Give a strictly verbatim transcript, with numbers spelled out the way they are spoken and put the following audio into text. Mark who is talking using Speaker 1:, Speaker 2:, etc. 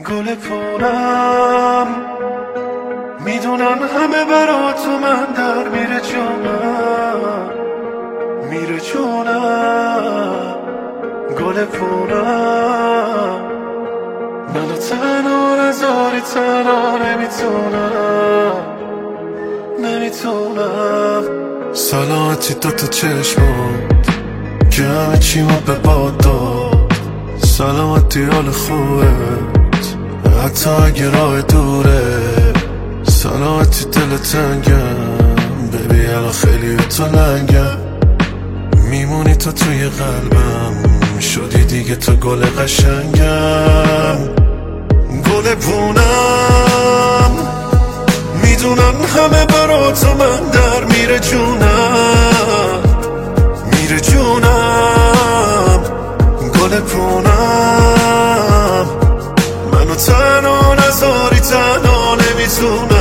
Speaker 1: گل پونم میدونم همه برا تو من در میره جونم میره جونم گل پونم منو تنها نذاری تنها نمیتونم نمیتونم سلامتی دوتا چشمات که همه چیمو به باد داد سلامتی حال خوبت حتی اگه راه دوره سلامتی دل تنگم ببی الان خیلی تو لنگم میمونی تو توی قلبم شدی دیگه تو گل قشنگم گل پونم میدونم همه برا تو من در میره جونم میره جونم گل پونم منو تنها نذاری تنها نمیتونم